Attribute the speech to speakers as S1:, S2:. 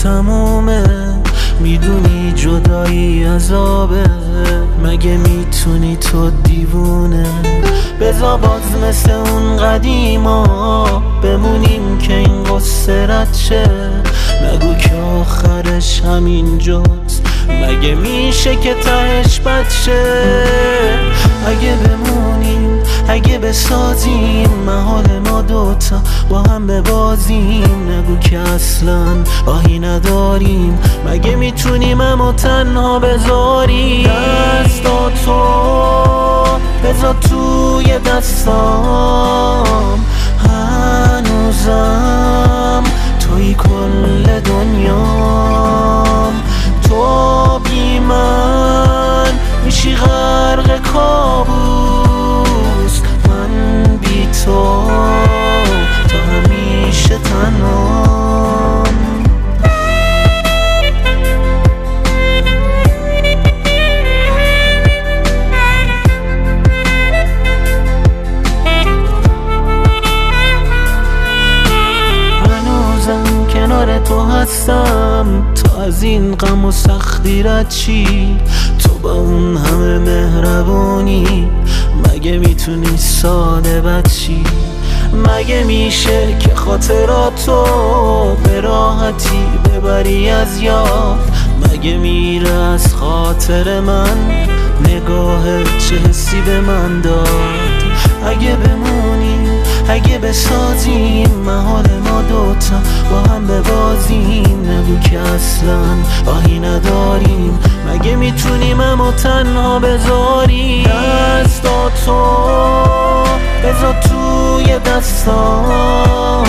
S1: تمومه، میدونی جدایی عذابه، مگه میتونی تو دیوونه؟ بذار باز مثل اون قدیما بمونیم که این قصه رد شه، نگو که آخرش همین جاست، مگه میشه که تهش بد شه؟ اگه بمونیم، اگه بسازیم محال ما دوتا با هم ببازیم، نگو که اصلا آهی نداریم، مگه میتونیم اما تنها بذاریم؟ دستاتو بذار توی دستام، هنوزم توی کل دنیام، تو بی من میشی غرق کابوس، من بی تو تا همیشه تنهام. هنوزم کنار تو هستم، تو از این غم و سختی رد چی، تو با اون همه مهربونی مگه میتونی ساده بد چی؟ مگه میشه که خاطراتو به راحتی ببری از یاد؟ مگه میره از خاطر من نگاهت چه حسی به من داد؟ اگه بمونیم، اگه بسازیم محال ما دوتا با هم ببازیم، نگو که اصلا آهی نداریم، مگه میتونیم اما تنها بذاریم؟ دستاتو بذار توی دستام،